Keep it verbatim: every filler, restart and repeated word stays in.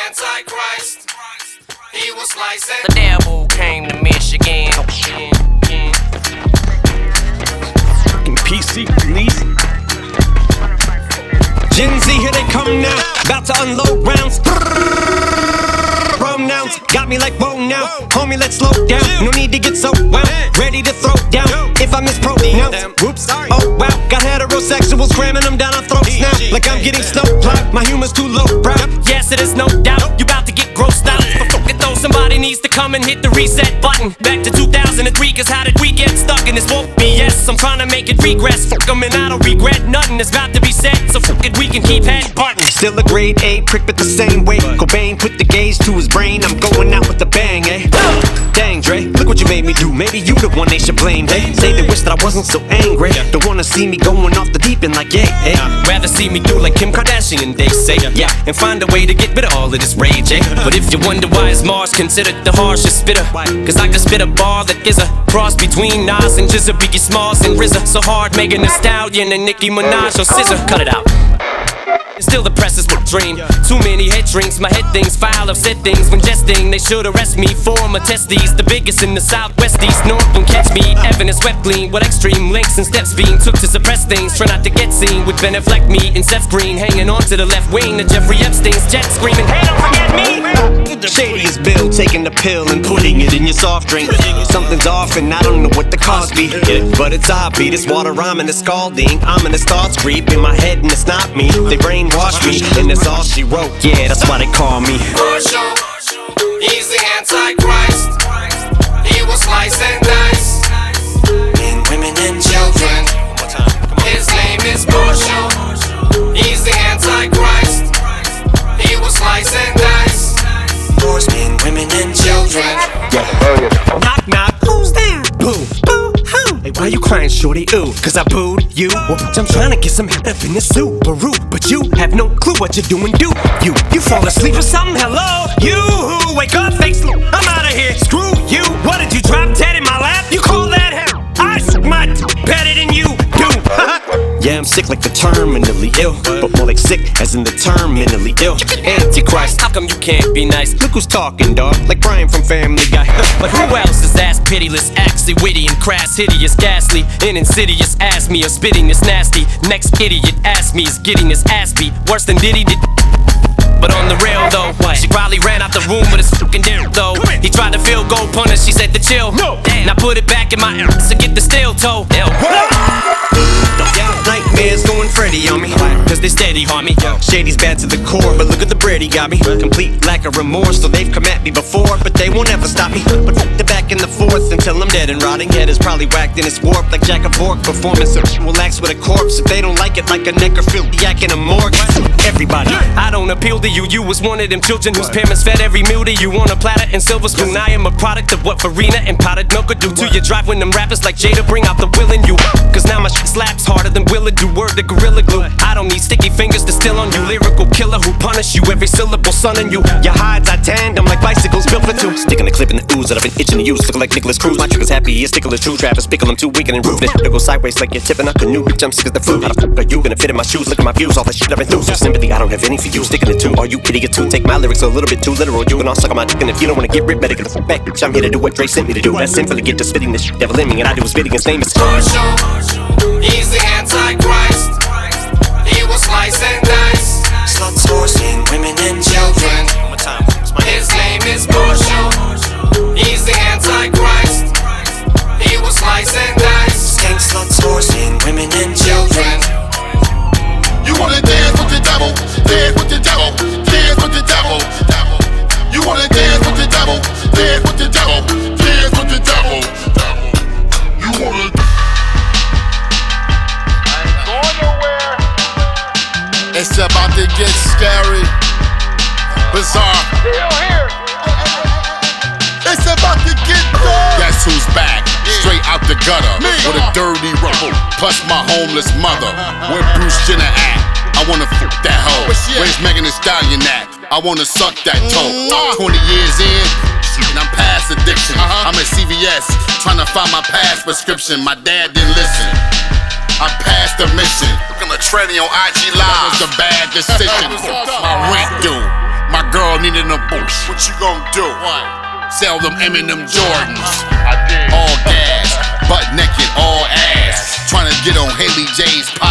Antichrist. He was licensed. The devil came to Michigan. P C, please. Gen Z, here they come now. About to unload rounds. Pronouns got me like, whoa now. Homie, let's slow down. No need to get so wound. Ready to throw down. If I mispronounce, whoops. Oh wow, got heterosexuals cramming them down our throats now. Like I'm getting snow plowed. My humor's too low brow. Yes, it is no doubt. You about to get grossed out. But fuck it though, somebody needs to come and hit the reset button. Back to two thousand three, cause how did we get stuck in this woke B S? I'm trying to make it regress. Fuck 'em and I don't regret nothing that's about to be said. So fuck it, we can keep head button. Still a grade A prick, but the same way. Cobain put the gauge to his brain. I'm going out with a bang, eh? Dang, Dre, look what you made me do. Maybe you the one they should blame, eh? Say they wish that I wasn't so angry. Don't wanna see me going off the deep end like, yeah, eh? Rather see me do like Kim Kardashian, they say, yeah, and find a way to get rid of all of this rage, eh? But if you wonder why is Mars considered the harshest spitter, cause I can spit a bar that is a cross between Nas and Jizza, Biggie Smalls and R Z A. So hard, Megan Thee Stallion and Nicki Minaj or Scissor. Cut it out. Still the press is my dream. Too many head drinks, my head things foul. I've said things when jesting. They should arrest me for my testes. The biggest in the southwest east north won't catch me. Evan is swept clean with extreme links and steps being took to suppress things. Try not to get seen with Ben Affleck, me and Seth Green hanging on to the left wing. The Jeffrey Epstein's jet screaming, hey, don't forget me. Shadiest bill, taking the pill and putting it in your soft drink. Something's off and I don't know what the cost be. But it's obvious, this water rhyming is scalding. Ominous thoughts creep in my head and it's not me. They brainwash me and it's all she wrote. Yeah, that's why they call me Marshall. He's the Antichrist. He was sliced and diced. Men, women, and children. His name is Marshall. He's the Antichrist. He was sliced and diced. Men, women, and children. Yeah. Knock, knock, who's there? Boo, boo, hoo. Hey, why you crying, shorty? Ooh, cause I booed you. Well, I'm trying to get some head up in this Subaru, but you have no clue what you're doing, do you? You fall asleep or something? Hello? You wake up, fake sleep. I'm out of here. Screw you. What did you drop dead in my lap? You call that hell? I suck my d- better than you do. Yeah, I'm sick like the terminally ill, but more like sick as in the term mentally ill. Antichrist, How come you can't be nice? look who's talking, dog. Like Brian from Family Guy. But who else is ass pitiless, actually witty and crass, hideous, ghastly, and insidious? Ask me or spitting is nasty. Next idiot ask me is getting his ass beat worse than Diddy did. But on the real though, she probably ran out the room with his fucking deal though. He tried to field goal punish, she said to chill. No. Now put it back in my ass to get the steel toe. Nightmares going Freddy on me, cause they steady harm me. Shady's bad to the core, but look at the bread he got me. Complete lack of remorse, so they've come at me before, but they won't ever stop me. But the back and the forth until I'm dead and rotting. Head is probably whacked and it's warped like Jack of Fork. Performance of will axe with a corpse if they don't like it, like a necrophiliac in a morgue. Everybody, I don't appeal to you, you was one of them children whose parents fed every meal to you on a platter and silver spoon. I am a product of what Farina and powdered milk could do to your drive when them rappers like Jada bring out the will in you. Cause now my shit slaps harder than Willa do. Word to Gorilla Glue. I don't need sticky fingers to steal on you. Lyrical killer who punish you every syllable son in you. Your hides I tanned, I'm like bicycles built for two. sticking the clip in the ooze that I've been itching to use. Looking like Nicholas Cruz, my trigger's happy, his stickle is true. Travis Bickle, I'm too weak and rooted. It go sideways like you're tipping a canoe. Jump sick as the flu. How the fuck are you gonna fit in my shoes? Look at my views, all the shit I've been through. So sympathy, I don't have any for you. Sticking it too, are you idiot too? Take my lyrics a little bit too literal. You can all suck on my dick, and if you don't wanna get ripped, better get the fuck back. Bitch, I'm here to do what Dre sent me to do. That's sinfully get to spitting this shit devil in me, and I do is spitting his name is Marshall. He's the Antichrist. He was sliced and diced. Sluts, whores, men, women, and children. His name is Marshall. He's the Antichrist. He was sliced and diced. Skank, sluts, whores, men, women, and children. You wanna dance with the devil? Dance with the devil. Dance with the devil. You wanna dance with the devil? Dance with the devil. Dance with the devil. You wanna? I ain't going nowhere. It's about to get scary, bizarre. Still here. It's about to get dark. Guess who's back? Straight out the gutter Me. With a dirty rumble, plus my homeless mother. Where Bruce Jenner at? I wanna fuck that hoe. Where's Megan Thee Stallion at? I wanna suck that toe. Mm-hmm. Twenty years in, and I'm past addiction. Uh-huh. I'm at C V S trying to find my past prescription. My dad didn't listen. I passed the mission. Looking at Trendy on I G Live. That was a bad decision. My rent due. My girl needing a boost. What you gon' do? What? Sell them Eminem Jordans. I did. All gas, butt naked, all ass. Tryna get on Haley J's